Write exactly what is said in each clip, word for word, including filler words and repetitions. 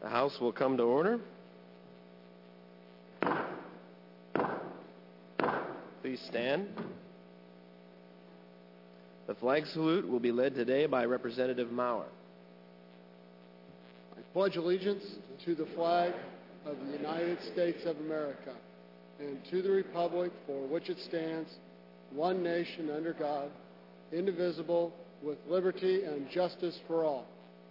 The House will come to order. Please stand. The flag salute will be led today by Representative Maurer. I pledge allegiance to the flag of the United States of America and to the republic for which it stands, one nation under God, indivisible, with liberty and justice for all.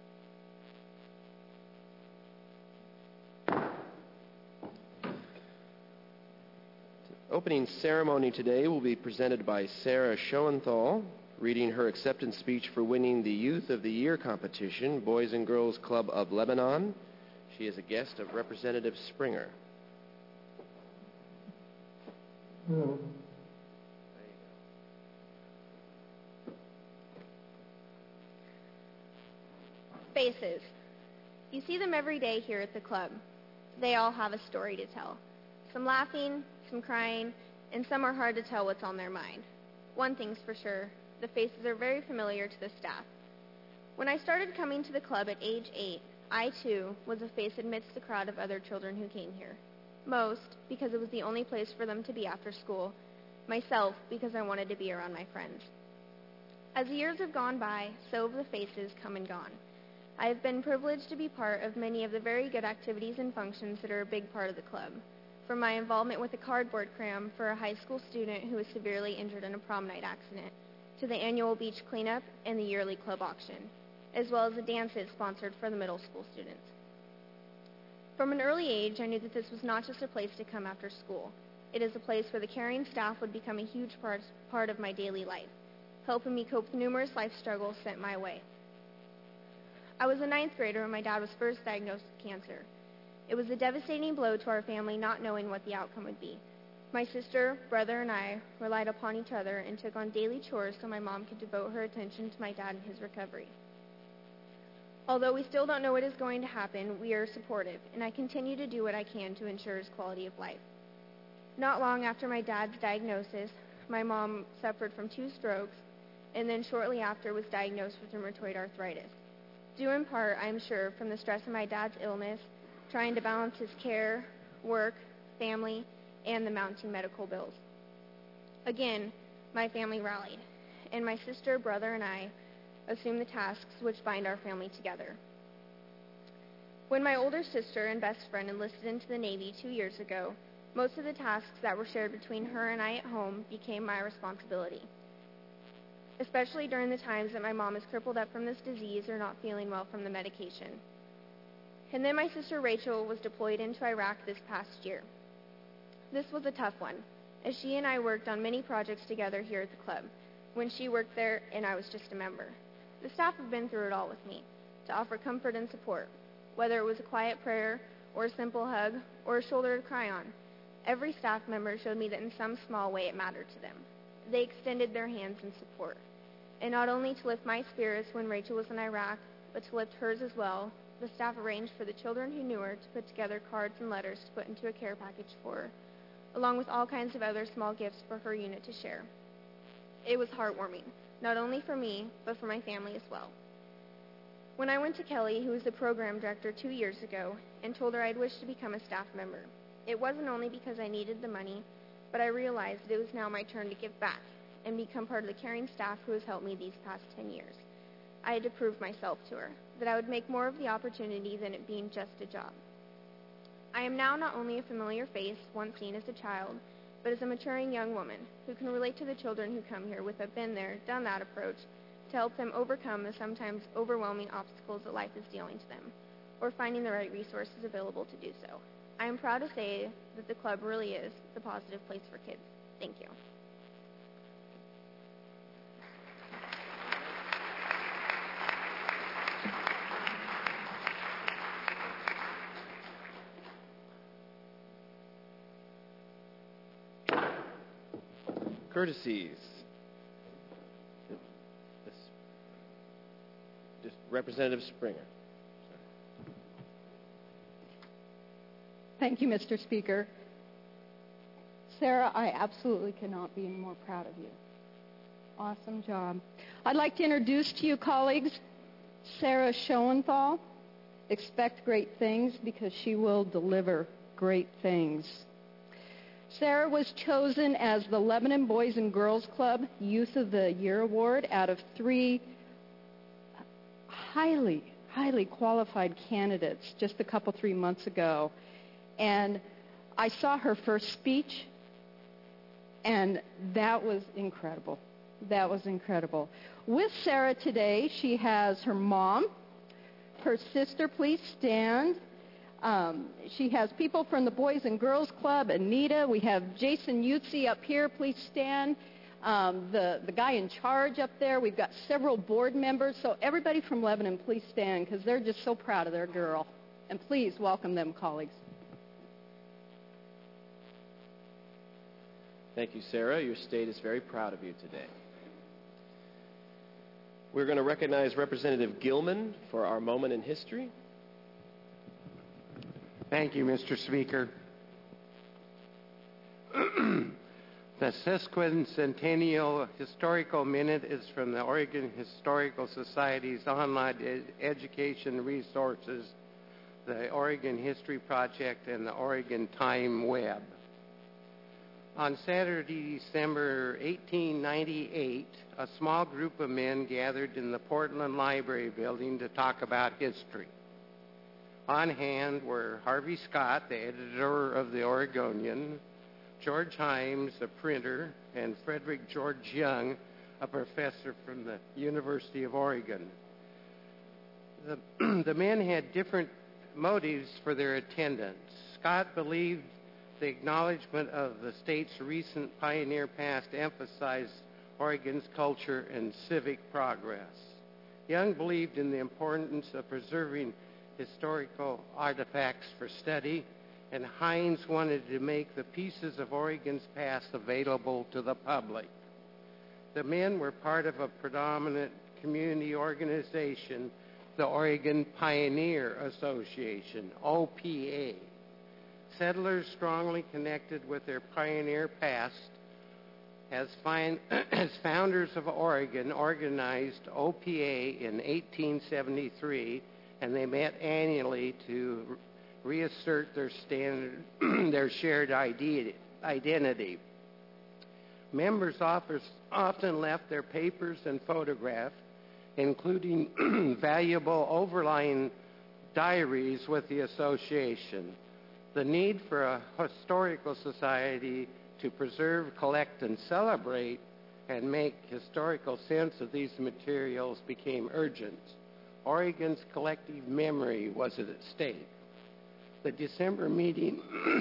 Opening ceremony today will be presented by Sarah Schoenthal, reading her acceptance speech for winning the Youth of the Year competition, Boys and Girls Club of Lebanon. She is a guest of Representative Springer. Hello. Faces. You see them every day here at the club. They all have a story to tell. Some laughing, some crying, and some are hard to tell what's on their mind. One thing's for sure, the faces are very familiar to the staff. When I started coming to the club at age eight, I too was a face amidst the crowd of other children who came here. Most because it was the only place for them to be after school, myself because I wanted to be around my friends. As the years have gone by, so have the faces come and gone. I have been privileged to be part of many of the very good activities and functions that are a big part of the club. From my involvement with a cardboard cram for a high school student who was severely injured in a prom night accident, to the annual beach cleanup and the yearly club auction, as well as the dances sponsored for the middle school students. From an early age, I knew that this was not just a place to come after school. It is a place where the caring staff would become a huge part, part of my daily life, helping me cope with numerous life struggles sent my way. I was a ninth grader when my dad was first diagnosed with cancer. It was a devastating blow to our family not knowing what the outcome would be. My sister, brother, and I relied upon each other and took on daily chores so my mom could devote her attention to my dad and his recovery. Although we still don't know what is going to happen, we are supportive, and I continue to do what I can to ensure his quality of life. Not long after my dad's diagnosis, my mom suffered from two strokes, and then shortly after was diagnosed with rheumatoid arthritis. Due in part, I am sure, from the stress of my dad's illness, trying to balance his care, work, family, and the mounting medical bills. Again, my family rallied, and my sister, brother, and I assumed the tasks which bind our family together. When my older sister and best friend enlisted into the Navy two years ago, most of the tasks that were shared between her and I at home became my responsibility, especially during the times that my mom is crippled up from this disease or not feeling well from the medication. And then my sister Rachel was deployed into Iraq this past year. This was a tough one, as she and I worked on many projects together here at the club, when she worked there and I was just a member. The staff have been through it all with me, to offer comfort and support, whether it was a quiet prayer, or a simple hug, or a shoulder to cry on. Every staff member showed me that in some small way it mattered to them. They extended their hands in support, and not only to lift my spirits when Rachel was in Iraq, but to lift hers as well. The staff arranged for the children who knew her to put together cards and letters to put into a care package for her, along with all kinds of other small gifts for her unit to share. It was heartwarming, not only for me, but for my family as well. When I went to Kelly, who was the program director two years ago, and told her I'd wished to become a staff member, it wasn't only because I needed the money, but I realized that it was now my turn to give back and become part of the caring staff who has helped me these past ten years. I had to prove myself to her, that I would make more of the opportunity than it being just a job. I am now not only a familiar face, once seen as a child, but as a maturing young woman who can relate to the children who come here with a been there, done that approach to help them overcome the sometimes overwhelming obstacles that life is dealing to them, or finding the right resources available to do so. I am proud to say that the club really is the positive place for kids. Thank you. Courtesies. Just Representative Springer. Thank you, Mister Speaker. Sarah, I absolutely cannot be more proud of you. Awesome job. I'd like to introduce to you, colleagues, Sarah Schoenthal. Expect great things because she will deliver great things. Sarah was chosen as the Lebanon Boys and Girls Club Youth of the Year Award out of three highly, highly qualified candidates just a couple, three months ago. And I saw her first speech, and that was incredible. That was incredible. With Sarah today, she has her mom, her sister, please stand. Um, she has people from the Boys and Girls Club, Anita. We have Jason Utzi up here, please stand. Um, the, the guy in charge up there. We've got several board members. So everybody from Lebanon, please stand because they're just so proud of their girl. And please welcome them, colleagues. Thank you, Sarah. Your state is very proud of you today. We're going to recognize Representative Gilman for our moment in history. Thank you, Mister Speaker. The sesquicentennial historical minute is from the Oregon Historical Society's online ed- education resources, the Oregon History Project, and the Oregon Time Web. On Saturday, December eighteen ninety-eight, a small group of men gathered in the Portland Library building to talk about history. On hand were Harvey Scott, the editor of the Oregonian, George Himes, a printer, and Frederick George Young, a professor from the University of Oregon. The, the men had different motives for their attendance. Scott believed the acknowledgement of the state's recent pioneer past emphasized Oregon's culture and civic progress. Young believed in the importance of preserving historical artifacts for study, and Hines wanted to make the pieces of Oregon's past available to the public. The men were part of a predominant community organization, the Oregon Pioneer Association, O P A. Settlers strongly connected with their pioneer past, as, find, as founders of Oregon, organized O P A in eighteen seventy-three, and they met annually to reassert their standard, their shared identity. Members often left their papers and photographs, including valuable overlying diaries, with the association. The need for a historical society to preserve, collect, and celebrate and make historical sense of these materials became urgent. Oregon's collective memory was at stake. The December meeting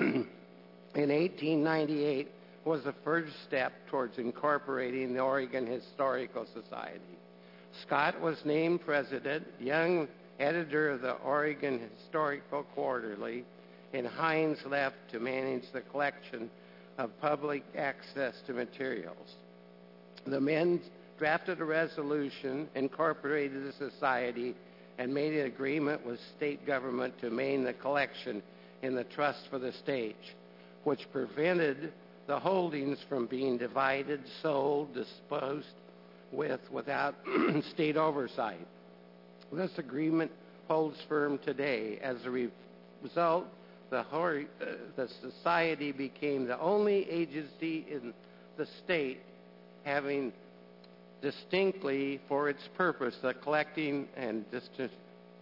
in eighteen ninety-eight was the first step towards incorporating the Oregon Historical Society. Scott was named president, Young editor of the Oregon Historical Quarterly, and Hines left to manage the collection of public access to materials. The men drafted a resolution, incorporated the society, and made an agreement with state government to maintain the collection in the trust for the state, which prevented the holdings from being divided, sold, disposed with without state oversight. This agreement holds firm today. As a re- result, the, Hor- uh, the society became the only agency in the state having distinctly for its purpose the collecting and distribution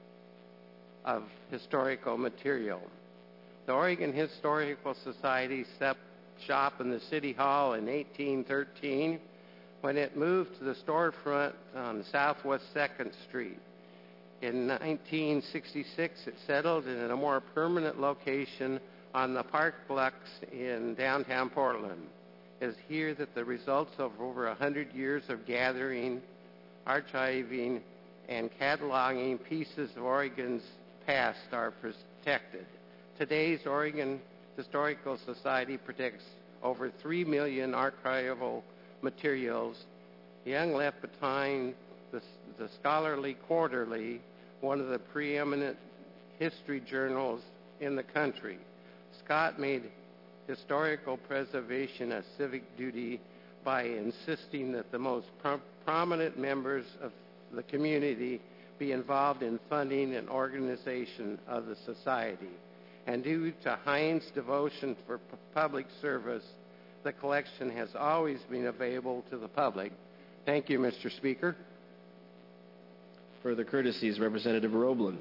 of historical material. The Oregon Historical Society set shop in the City Hall in eighteen thirteen when it moved to the storefront on Southwest second Street. In nineteen sixty-six, it settled in a more permanent location on the Parkplex in downtown Portland. It is here that the results of over one hundred years of gathering, archiving, and cataloging pieces of Oregon's past are protected. Today's Oregon Historical Society protects over three million archival materials. Young left behind the, the Scholarly Quarterly, one of the preeminent history journals in the country. Scott made historical preservation a civic duty by insisting that the most pro- prominent members of the community be involved in funding and organization of the society. And due to Heinz' devotion for p- public service, the collection has always been available to the public. Thank you, Mister Speaker. Further courtesies, Representative Roeblen.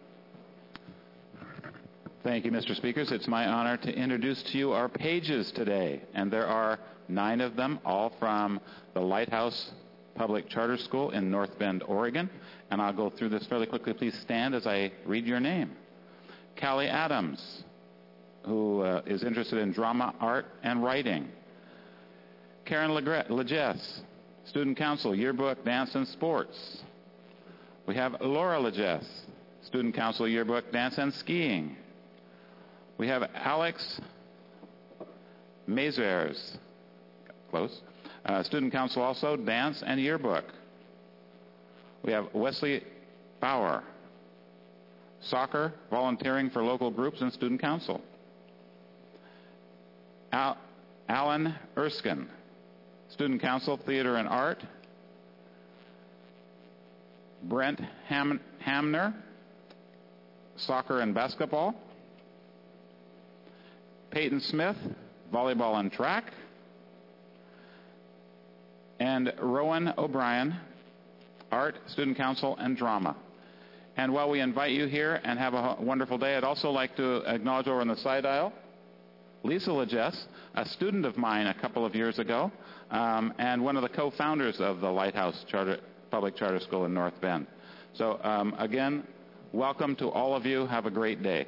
Thank you, Mister Speakers. It's my honor to introduce to you our pages today, and there are nine of them, all from the Lighthouse Public Charter School in North Bend, Oregon. And I'll go through this fairly quickly. Please stand as I read your name. Callie Adams, who uh, is interested in drama, art, and writing. Karen Legesse, Student Council, Yearbook, Dance, and Sports. We have Laura Legesse, Student Council, Yearbook, Dance, and Skiing. We have Alex Mazers, close, uh, Student Council also, Dance and Yearbook. We have Wesley Bauer, Soccer, Volunteering for Local Groups and Student Council. Al- Alan Erskine, Student Council, Theater and Art. Brent Ham- Hamner, Soccer and Basketball. Peyton Smith, Volleyball and Track. And Rowan O'Brien, Art, Student Council, and Drama. And while we invite you here and have a wonderful day, I'd also like to acknowledge over on the side aisle Lisa Legesse, a student of mine a couple of years ago, um, and one of the co-founders of the Lighthouse Charter, Public Charter School in North Bend. So um, again, welcome to all of you. Have a great day.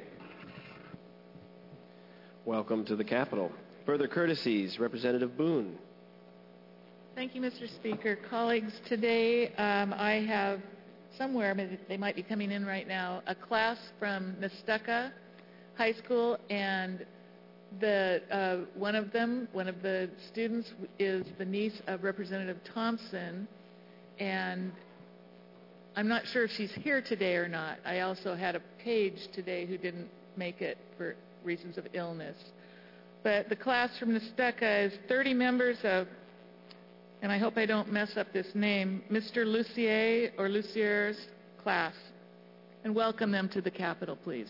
Welcome to the Capitol. Further courtesies, Representative Boone. Thank you, Mister Speaker. Colleagues, today um, I have somewhere, they might be coming in right now, a class from Nestucca High School, and the uh, one of them, one of the students is the niece of Representative Thompson, and I'm not sure if she's here today or not. I also had a page today who didn't make it for reasons of illness. But the class from Nestucca is thirty members of, and I hope I don't mess up this name, Mister Lucier or Lucier's class. And welcome them to the Capitol, please.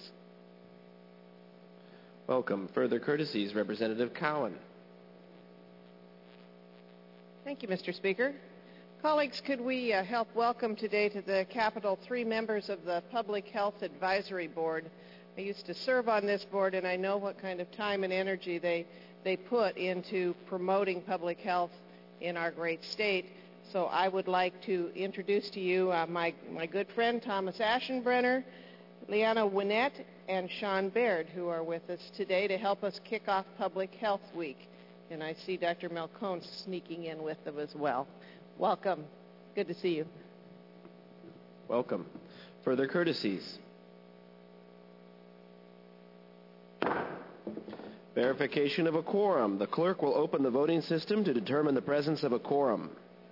Welcome. Further courtesies, Representative Cowan. Thank you, Mister Speaker. Colleagues, could we uh, help welcome today to the Capitol three members of the Public Health Advisory Board. I used to serve on this board, and I know what kind of time and energy they, they put into promoting public health in our great state. So I would like to introduce to you uh, my, my good friend Thomas Aschenbrenner, Liana Winnett, and Sean Baird, who are with us today to help us kick off Public Health Week. And I see Doctor Malcone sneaking in with them as well. Welcome. Good to see you. Welcome. Further courtesies. Verification of a quorum. The clerk will open the voting system to determine the presence of a quorum.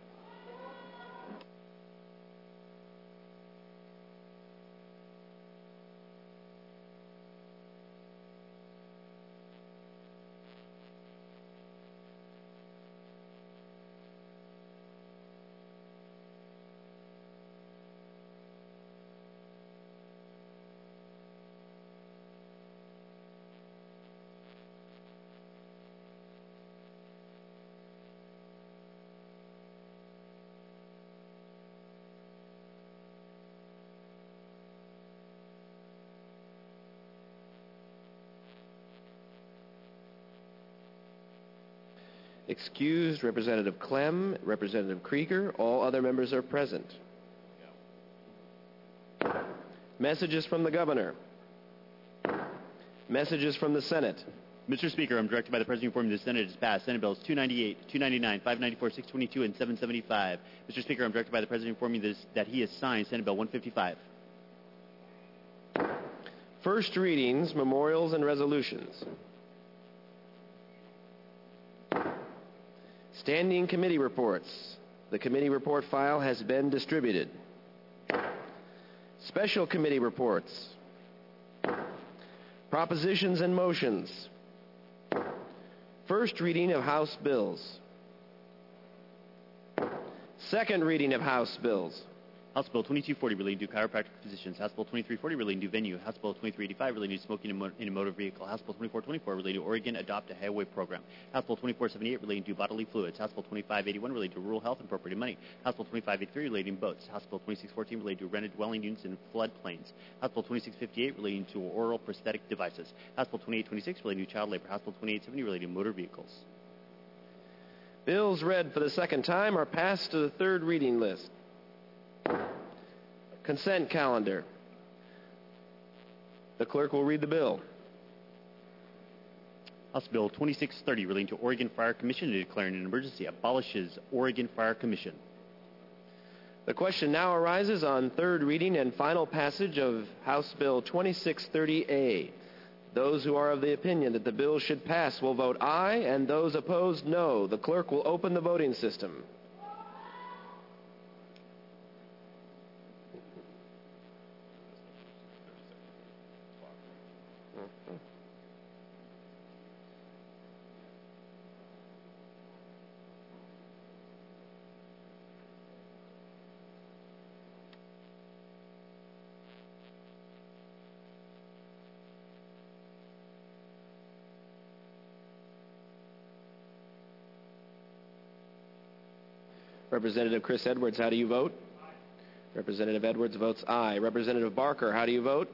Excused, Representative Clem, Representative Krieger. All other members are present. Messages from the Governor. Messages from the Senate. Mister Speaker, I'm directed by the President informing the Senate has passed Senate Bills two ninety-eight, two ninety-nine, five ninety-four, six twenty-two, and seven seventy-five. Mister Speaker, I'm directed by the President informing this, that he has signed Senate Bill one fifty-five. First readings, memorials, and resolutions. Standing committee reports. The committee report file has been distributed. Special committee reports. Propositions and motions. First reading of House bills. Second reading of House bills. House Bill twenty-two forty relating to chiropractic physicians. House Bill twenty-three forty relating to venue. House Bill twenty-three eighty-five relating to smoking in, mo- in a motor vehicle. House Bill twenty-four twenty-four relating to Oregon Adopt a Highway Program. House Bill twenty-four seventy-eight relating to bodily fluids. House Bill twenty-five eighty-one relating to rural health and appropriated money. House Bill twenty-five eighty-three relating to boats. House Bill twenty-six fourteen relating to rented dwelling units in floodplains. House Bill twenty-six fifty-eight relating to oral prosthetic devices. House Bill twenty-eight twenty-six relating to child labor. House Bill twenty-eight seventy relating to motor vehicles. Bills read for the second time are passed to the third reading list. Consent calendar. The clerk will read the bill. House Bill twenty-six thirty relating to Oregon Fire Commission and declaring an emergency abolishes Oregon Fire Commission. The question now arises on third reading and final passage of House Bill twenty-six thirty A. Those who are of the opinion that the bill should pass will vote aye, and those opposed no. The clerk will open the voting system. Representative Chris Edwards, how do you vote? Aye. Representative Edwards votes aye. Representative Barker, how do you vote?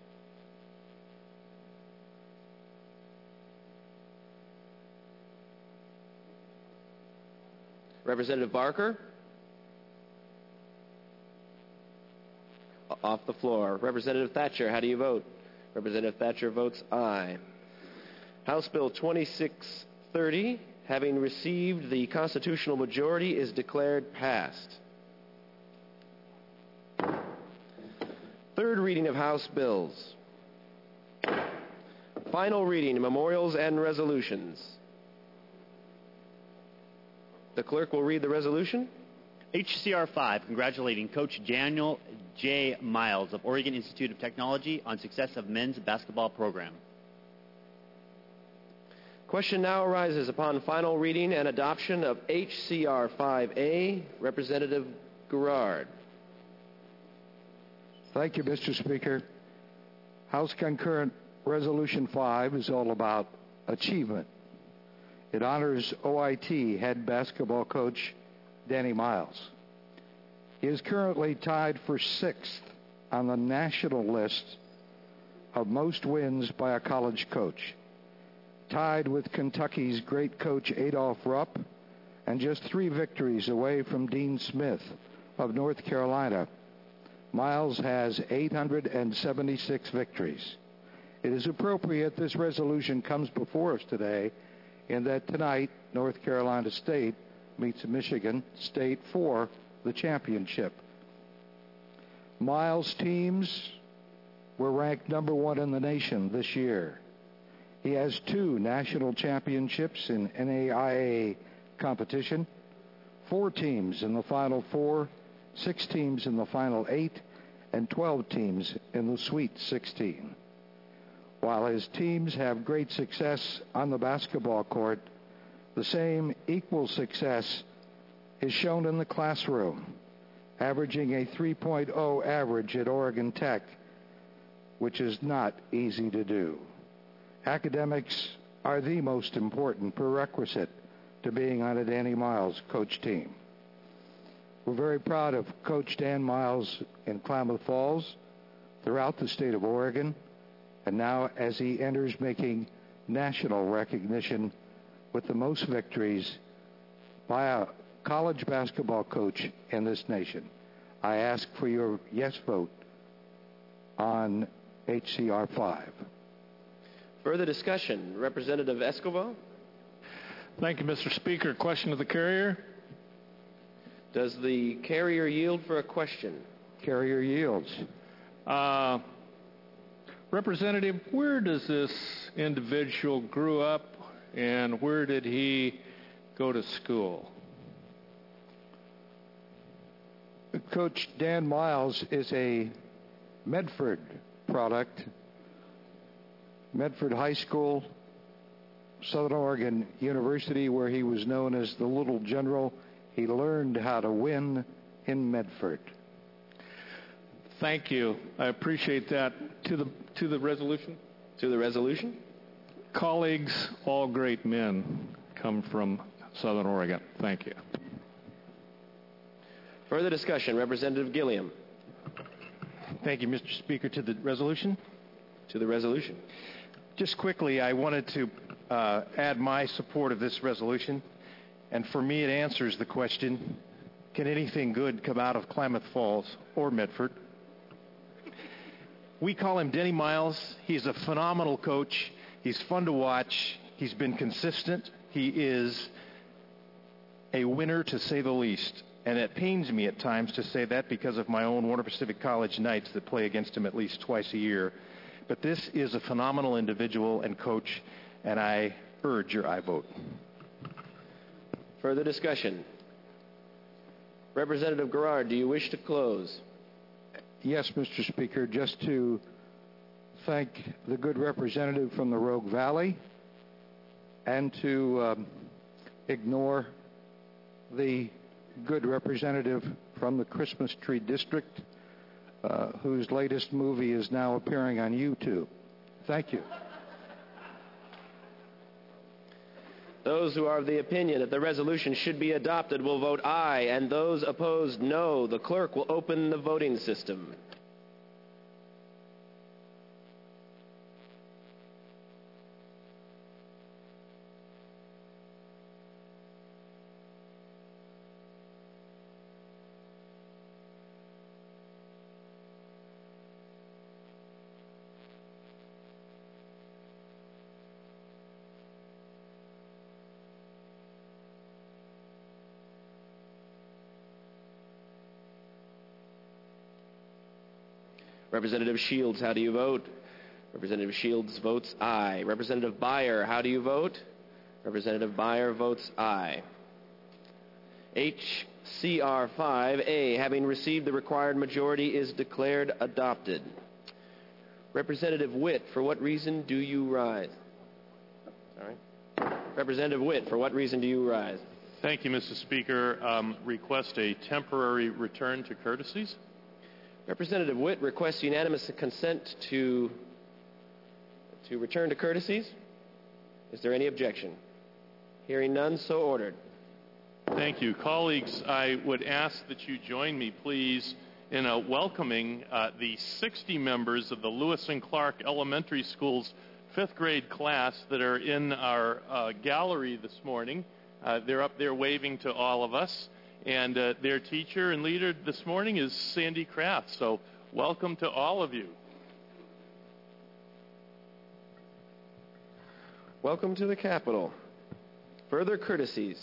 Representative Barker? Off the floor. Representative Thatcher, how do you vote? Representative Thatcher votes aye. House Bill twenty-six thirty, having received the constitutional majority, is declared passed. Third reading of House bills. Final reading, memorials and resolutions. The clerk will read the resolution. H C R five, congratulating Coach Daniel J. Miles of Oregon Institute of Technology on success of men's basketball program. Question now arises upon final reading and adoption of H C R five A. Representative Garrard. Thank you, Mister Speaker. House Concurrent Resolution five is all about achievement. It honors O I T head basketball coach Danny Miles. He is currently tied for sixth on the national list of most wins by a college coach, tied with Kentucky's great coach Adolph Rupp, and just three victories away from Dean Smith of North Carolina. Miles has eight hundred seventy-six victories. It is appropriate this resolution comes before us today in that tonight North Carolina State meets Michigan State for the championship. Miles' teams were ranked number one in the nation this year. He has two national championships in N A I A competition, four teams in the Final Four, six teams in the Final Eight, and twelve teams in the Sweet sixteen. While his teams have great success on the basketball court, the same equal success is shown in the classroom, averaging a three point oh average at Oregon Tech, which is not easy to do. Academics are the most important prerequisite to being on a Danny Miles coach team. We're very proud of Coach Dan Miles in Klamath Falls, throughout the state of Oregon, and now as he enters making national recognition with the most victories by a college basketball coach in this nation. I ask for your yes vote on H C R five. Further discussion. Representative Escobar. Thank you, Mister Speaker. Question of the carrier. Does the carrier yield for a question? Carrier yields. Uh, Representative, where does this individual grew up and where did he go to school? Coach Dan Miles is a Medford product. Medford High School, Southern Oregon University, where he was known as the Little General. He learned how to win in Medford. Thank you. I appreciate that. To the to the resolution? To the resolution? Colleagues, all great men come from Southern Oregon. Thank you. Further discussion. Representative Gilliam. Thank you, Mister Speaker. To the resolution? To the resolution. Just quickly, I wanted to uh, add my support of this resolution. And for me, it answers the question, can anything good come out of Klamath Falls or Medford? We call him Denny Miles. He's a phenomenal coach. He's fun to watch. He's been consistent. He is a winner, to say the least. And it pains me at times to say that because of my own Warner Pacific College Knights that play against him at least twice a year. But this is a phenomenal individual and coach, and I urge your aye vote. Further discussion. Representative Garrard, do you wish to close? Yes, Mister Speaker, just to thank the good representative from the Rogue Valley and to um, ignore the good representative from the Christmas Tree District, uh, whose latest movie is now appearing on YouTube. Thank you. Those who are of the opinion that the resolution should be adopted will vote aye, and those opposed no. The clerk will open the voting system. Representative Shields, how do you vote? Representative Shields votes aye. Representative Byer, how do you vote? Representative Byer votes aye. H C R five A, having received the required majority, is declared adopted. Representative Witt, for what reason do you rise? Sorry. Representative Witt, for what reason do you rise? Thank you, Mister Speaker. Um, request a temporary return to courtesies. Representative Witt requests unanimous consent to, to return to courtesies. Is there any objection? Hearing none, so ordered. Thank you. Colleagues, I would ask that you join me, please, in uh, welcoming uh, the sixty members of the Lewis and Clark Elementary School's fifth grade class that are in our uh, gallery this morning. Uh, they're up there waving to all of us. And uh, their teacher and leader this morning is Sandy Kraft. So welcome to all of you. Welcome to the Capitol. Further courtesies.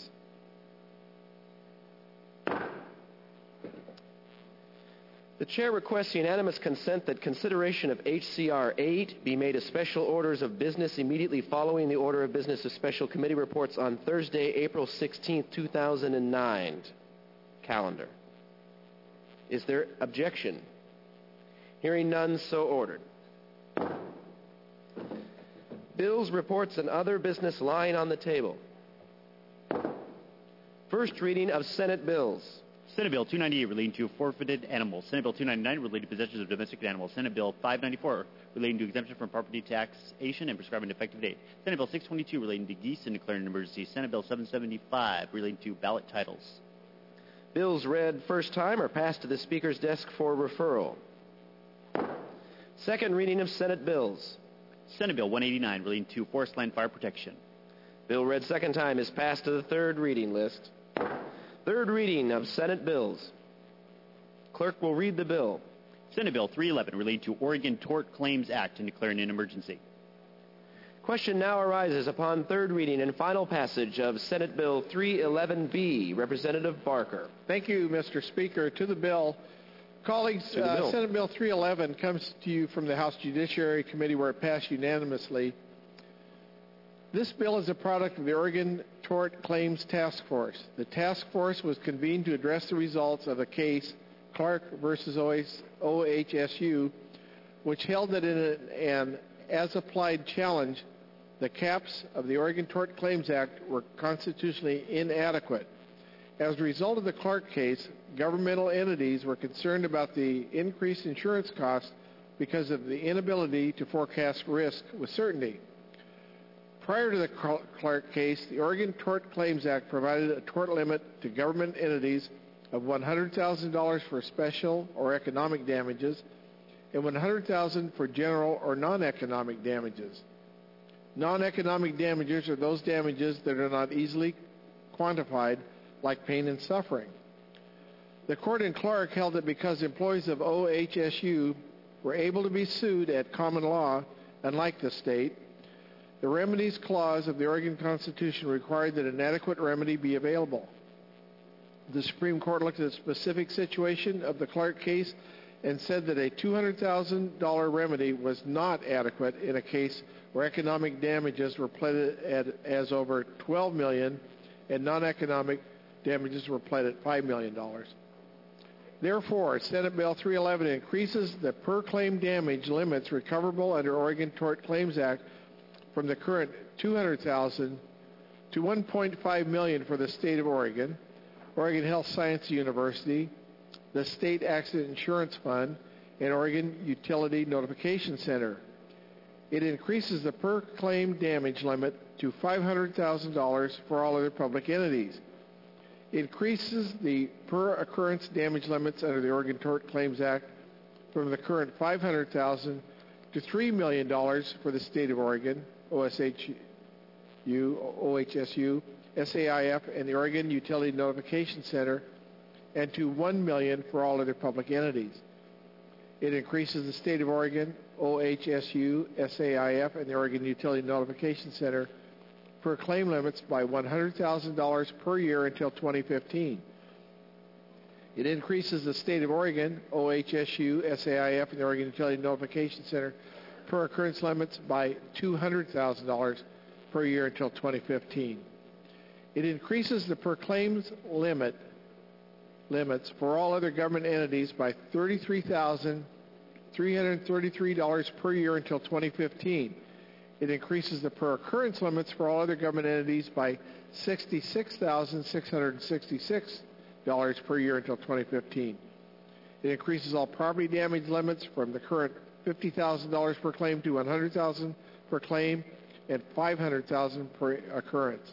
The chair requests unanimous consent that consideration of H C R eight be made as special orders of business immediately following the order of business of special committee reports on Thursday, April sixteenth, two thousand nine. Calendar. Is there objection? Hearing none, so ordered. Bills, reports, and other business lying on the table. First reading of Senate bills. Senate Bill two ninety-eight relating to forfeited animals. Senate Bill two ninety-nine relating to possessions of domestic animals. Senate Bill five ninety-four relating to exemption from property taxation and prescribing an effective date. Senate Bill six twenty-two relating to geese and declaring an emergency. Senate Bill seven seventy-five relating to ballot titles. Bills read first time are passed to the Speaker's desk for referral. Second reading of Senate bills. Senate Bill one eighty-nine relating to forest land fire protection. Bill read second time is passed to the third reading list. Third reading of Senate bills. Clerk will read the bill. Senate Bill three eleven relating to Oregon Tort Claims Act and declaring an emergency. Question now arises upon third reading and final passage of Senate Bill three eleven B. Representative Barker. Thank you, Mister Speaker. To the bill. Colleagues, to the bill. Uh, Senate Bill three eleven comes to you from the House Judiciary Committee where it passed unanimously. This bill is a product of the Oregon Tort Claims Task Force. The task force was convened to address the results of a case, Clark versus O H S U, which held that in an as-applied challenge, the caps of the Oregon Tort Claims Act were constitutionally inadequate. As a result of the Clark case, governmental entities were concerned about the increased insurance costs because of the inability to forecast risk with certainty. Prior to the Clark case, the Oregon Tort Claims Act provided a tort limit to government entities of one hundred thousand dollars for special or economic damages and one hundred thousand dollars for general or non-economic damages. Non-economic damages are those damages that are not easily quantified, like pain and suffering. The court in Clark held that because employees of O H S U were able to be sued at common law, unlike the state, the remedies clause of the Oregon Constitution required that an adequate remedy be available. The Supreme Court looked at the specific situation of the Clark case and said that a two hundred thousand dollars remedy was not adequate in a case where economic damages were pleaded at, as over twelve million dollars and non-economic damages were pledged at five million dollars. Therefore, Senate Bill three eleven increases the per-claim damage limits recoverable under Oregon Tort Claims Act from the current two hundred thousand dollars to one point five million dollars for the state of Oregon, Oregon Health Science University, the State Accident Insurance Fund, and Oregon Utility Notification Center. It increases the per-claim damage limit to five hundred thousand dollars for all other public entities. It increases the per-occurrence damage limits under the Oregon Tort Claims Act from the current five hundred thousand dollars to three million dollars for the state of Oregon, O S H U, O H S U, S A I F, and the Oregon Utility Notification Center, and to one million dollars for all other public entities. It increases the state of Oregon, O H S U, S A I F, and the Oregon Utility Notification Center per claim limits by one hundred thousand dollars per year until twenty fifteen. It increases the state of Oregon, O H S U, S A I F, and the Oregon Utility Notification Center per occurrence limits by two hundred thousand dollars per year until twenty fifteen. It increases the per claims limit limits for all other government entities by thirty-three thousand three hundred thirty-three dollars per year until twenty fifteen. It increases the per occurrence limits for all other government entities by sixty-six thousand six hundred sixty-six dollars per year until twenty fifteen. It increases all property damage limits from the current fifty thousand dollars per claim to one hundred thousand dollars per claim and five hundred thousand dollars per occurrence.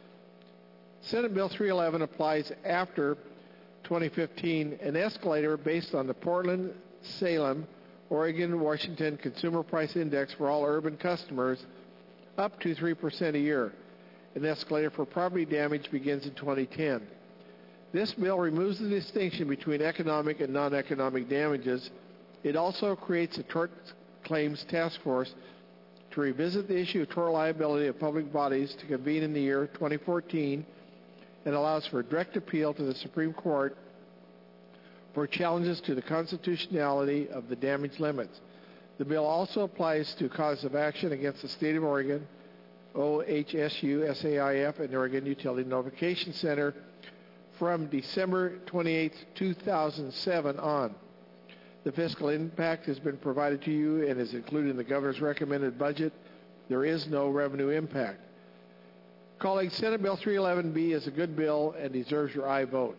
Senate Bill three eleven applies after twenty fifteen an escalator based on the Portland, Salem, Oregon, Washington Consumer Price Index for all urban customers up to three percent a year. An escalator for property damage begins in twenty ten. This bill removes the distinction between economic and non-economic damages. It also creates a tort claims task force to revisit the issue of tort liability of public bodies to convene in the year twenty fourteen and allows for direct appeal to the Supreme Court for challenges to the constitutionality of the damage limits. The bill also applies to cause of action against the state of Oregon, O H S U, S A I F, and the Oregon Utility Notification Center from December twenty-eighth, two thousand seven on. The fiscal impact has been provided to you and is included in the governor's recommended budget. There is no revenue impact. Colleagues, Senate Bill three eleven B is a good bill and deserves your aye vote.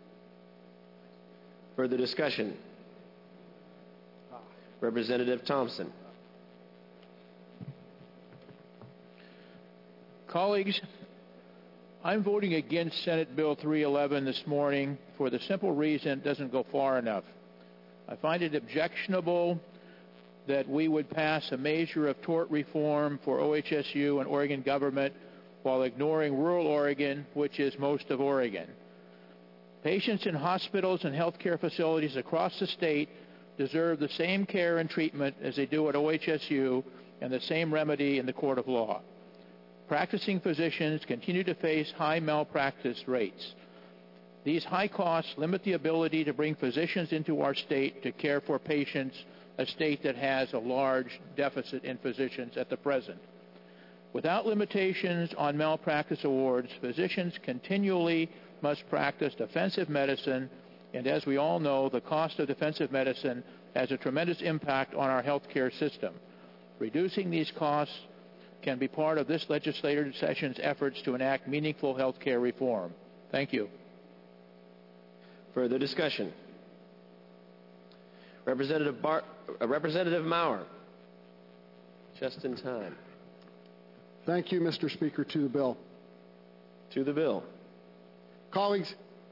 Further discussion? Representative Thompson. Colleagues, I'm voting against Senate Bill three eleven this morning for the simple reason it doesn't go far enough. I find it objectionable that we would pass a measure of tort reform for O H S U and Oregon government while ignoring rural Oregon, which is most of Oregon. Patients in hospitals and healthcare facilities across the state deserve the same care and treatment as they do at O H S U and the same remedy in the court of law. Practicing physicians continue to face high malpractice rates. These high costs limit the ability to bring physicians into our state to care for patients, a state that has a large deficit in physicians at the present. Without limitations on malpractice awards, physicians continually must practice defensive medicine, and as we all know, the cost of defensive medicine has a tremendous impact on our healthcare system. Reducing these costs can be part of this legislative session's efforts to enact meaningful healthcare reform. Thank you. Further discussion? Representative Bar- uh, Representative Maurer. Just in time. Thank you, Mister Speaker. To the bill. To the bill. Colleagues,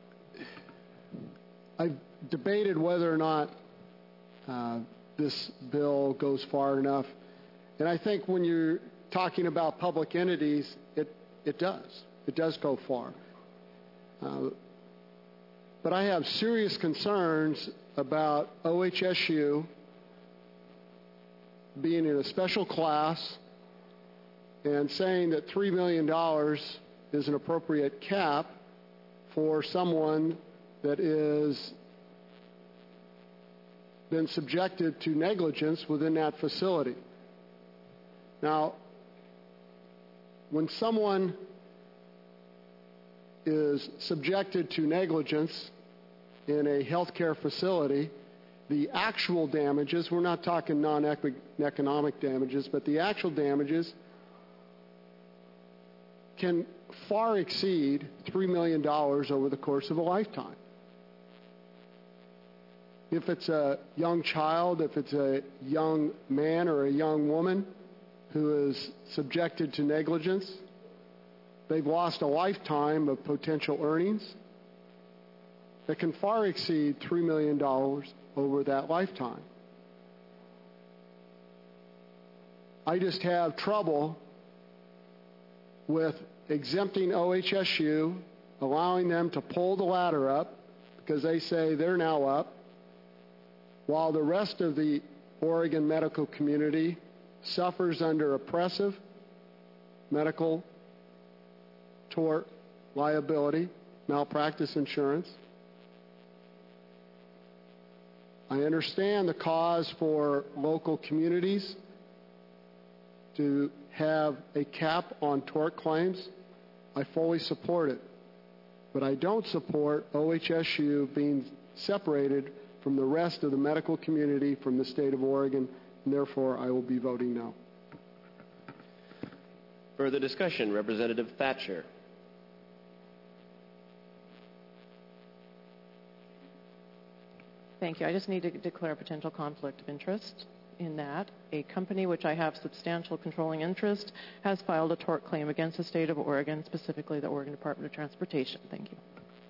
I've debated whether or not uh, this bill goes far enough. And I think when you're talking about public entities, it, it does. It does go far. Uh, but I have serious concerns about O H S U being in a special class and saying that three million dollars is an appropriate cap for someone that is been subjected to negligence within that facility. Now, when someone is subjected to negligence in a healthcare facility, the actual damages, we're not talking non-economic damages, but the actual damages can far exceed three million dollars over the course of a lifetime. If it's a young child, if it's a young man or a young woman who is subjected to negligence, they've lost a lifetime of potential earnings that can far exceed three million dollars over that lifetime. I just have trouble with exempting O H S U, allowing them to pull the ladder up because they say they're now up, while the rest of the Oregon medical community suffers under oppressive medical tort liability, malpractice insurance. I understand the cause for local communities to have a cap on tort claims. I fully support it. But I don't support O H S U being separated from the rest of the medical community from the state of Oregon, and therefore I will be voting no. Further discussion, Representative Thatcher. Thank you. I just need to declare a potential conflict of interest in that. A company which I have substantial controlling interest has filed a tort claim against the state of Oregon, specifically the Oregon Department of Transportation. Thank you.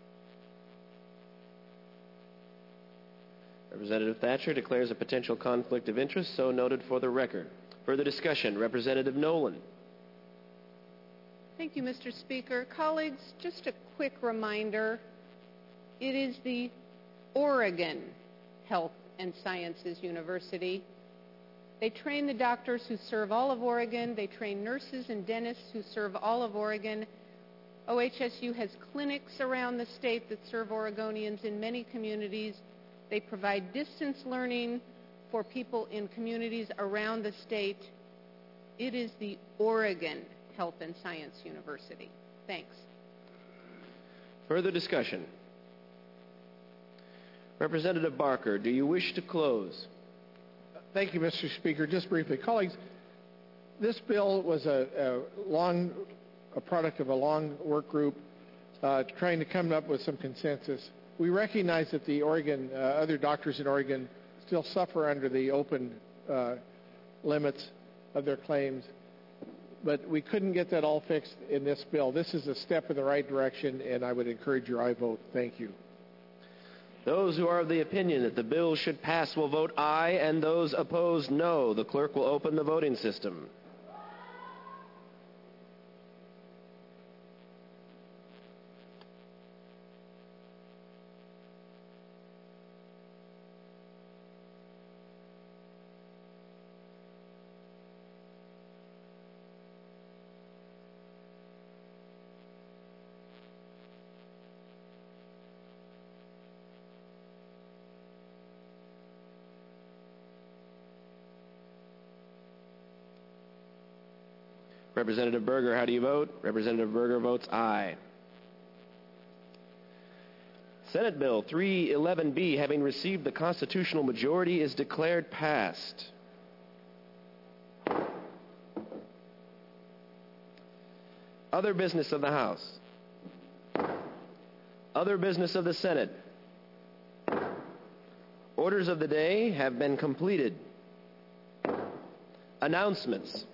Representative Thatcher declares a potential conflict of interest, so noted for the record. Further discussion, Representative Nolan. Thank you, Mister Speaker. Colleagues, just a quick reminder. It is the Oregon Health and Sciences University. They train the doctors who serve all of Oregon. They train nurses and dentists who serve all of Oregon. O H S U has clinics around the state that serve Oregonians in many communities. They provide distance learning for people in communities around the state. It is the Oregon Health and Science University. Thanks. Further discussion. Representative Barker, do you wish to close? Thank you, Mister Speaker. Just briefly, colleagues, this bill was a, a long, a product of a long work group uh, trying to come up with some consensus. We recognize that the Oregon, uh, other doctors in Oregon still suffer under the open uh, limits of their claims, but we couldn't get that all fixed in this bill. This is a step in the right direction, and I would encourage your aye vote. Thank you. Those who are of the opinion that the bill should pass will vote aye, and those opposed no. The clerk will open the voting system. Representative Berger, how do you vote? Representative Berger votes aye. Senate Bill three eleven B, having received the constitutional majority, is declared passed. Other business of the House. Other business of the Senate. Orders of the day have been completed. Announcements.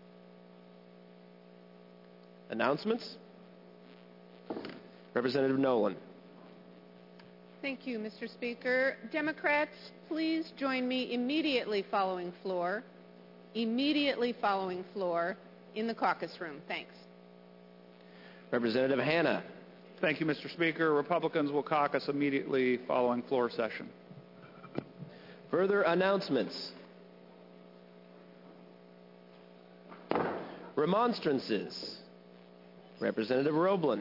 Announcements? Representative Nolan. Thank you, Mister Speaker. Democrats, please join me immediately following floor, immediately following floor in the caucus room. Thanks. Representative Hanna. Thank you, Mister Speaker. Republicans will caucus immediately following floor session. Further announcements. Remonstrances. Representative Roeblen.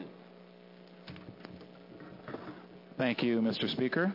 Thank you, Mister Speaker.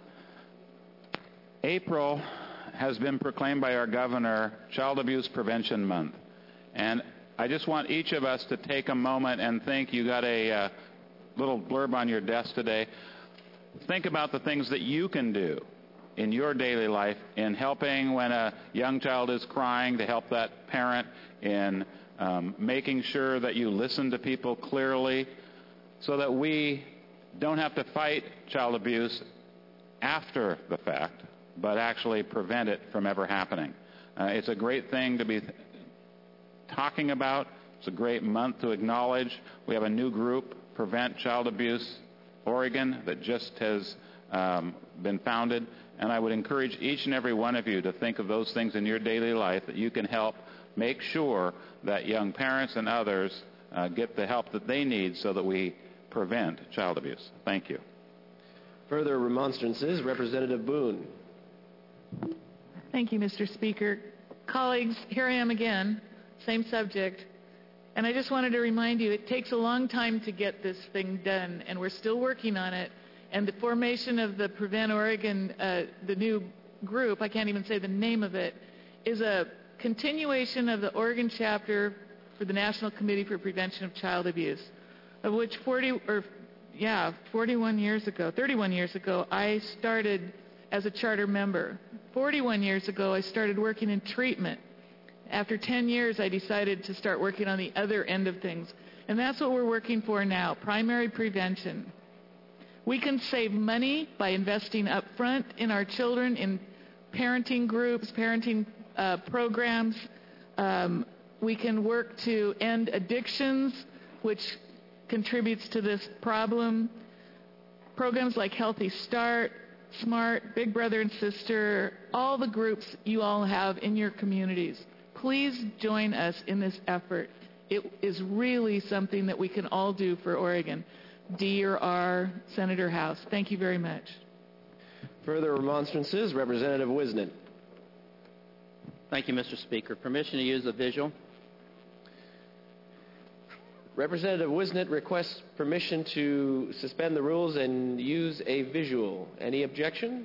April has been proclaimed by our governor Child Abuse Prevention Month. And I just want each of us to take a moment and think. You got a uh, little blurb on your desk today. Think about the things that you can do in your daily life in helping when a young child is crying, to help that parent, in um, making sure that you listen to people clearly so that we don't have to fight child abuse after the fact, but actually prevent it from ever happening. Uh, it's a great thing to be th- talking about. It's a great month to acknowledge. We have a new group, Prevent Child Abuse Oregon, that just has um, been founded. And I would encourage each and every one of you to think of those things in your daily life that you can help make sure that young parents and others uh, get the help that they need so that we prevent child abuse. Thank you. Further remonstrances. Representative Boone. Thank you, Mister Speaker. Colleagues, here I am again, same subject. And I just wanted to remind you, it takes a long time to get this thing done, and we're still working on it. And the formation of the Prevent Oregon, uh, the new group, I can't even say the name of it, is a continuation of the Oregon chapter for the National Committee for Prevention of Child Abuse, of which forty, or yeah, forty-one years ago, thirty-one years ago, I started as a charter member. forty-one years ago, I started working in treatment. After ten years, I decided to start working on the other end of things. And that's what we're working for now, primary prevention. We can save money by investing up front in our children, in parenting groups, parenting uh, programs. Um, we can work to end addictions, which contributes to this problem. Programs like Healthy Start, SMART, Big Brother and Sister, all the groups you all have in your communities. Please join us in this effort. It is really something that we can all do for Oregon. D or R, Senator House. Thank you very much. Further remonstrances. Representative Wisnett. Thank you, Mister Speaker. Permission to use a visual. Representative Wisnett requests permission to suspend the rules and use a visual. Any objection?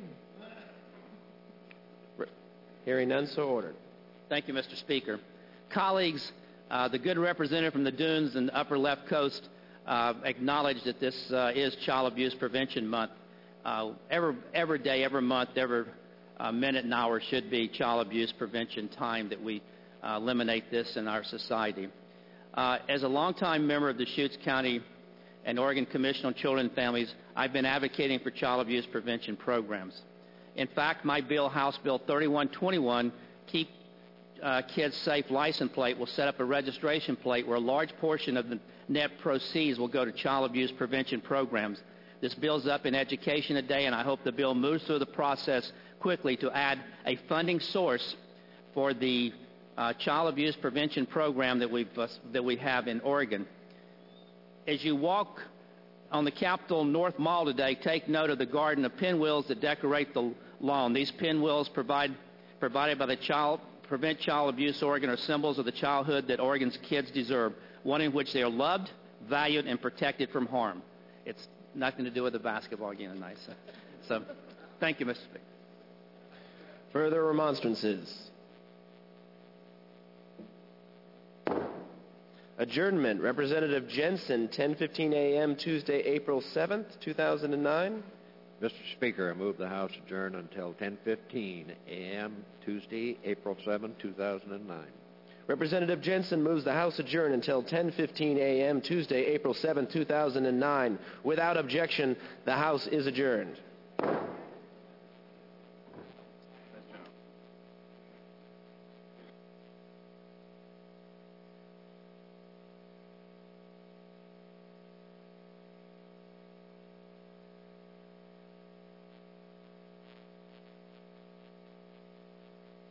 Re- Hearing none, so ordered. Thank you, Mister Speaker. Colleagues, uh, the good representative from the Dunes and the Upper Left Coast uh, acknowledged that this uh, is Child Abuse Prevention Month. Uh, every, every day, every month, every uh, minute and hour should be child abuse prevention time that we uh, eliminate this in our society. Uh, as a longtime member of the Deschutes County and Oregon Commission on Children and Families, I've been advocating for child abuse prevention programs. In fact, my bill, House Bill thirty-one twenty-one, Keep uh, Kids Safe license plate, will set up a registration plate where a large portion of the net proceeds will go to child abuse prevention programs. This bill's up in education today, and I hope the bill moves through the process quickly to add a funding source for the Uh, child abuse prevention program that, we've, uh, that we have in Oregon. As you walk on the Capitol North Mall today, take note of the garden of pinwheels that decorate the lawn. These pinwheels provide, provided by the Child, Prevent Child Abuse Oregon are symbols of the childhood that Oregon's kids deserve, one in which they are loved, valued, and protected from harm. It's nothing to do with the basketball game tonight. So, so thank you, Mister Speaker. Further remonstrances. Adjournment. Representative Jensen, ten fifteen a.m. Tuesday, April seventh, two thousand nine. Mister Speaker, I move the House adjourn until ten fifteen a.m. Tuesday, April seventh, two thousand nine. Representative Jensen moves the House adjourn until ten fifteen a.m. Tuesday, April seventh, two thousand nine. Without objection, the House is adjourned.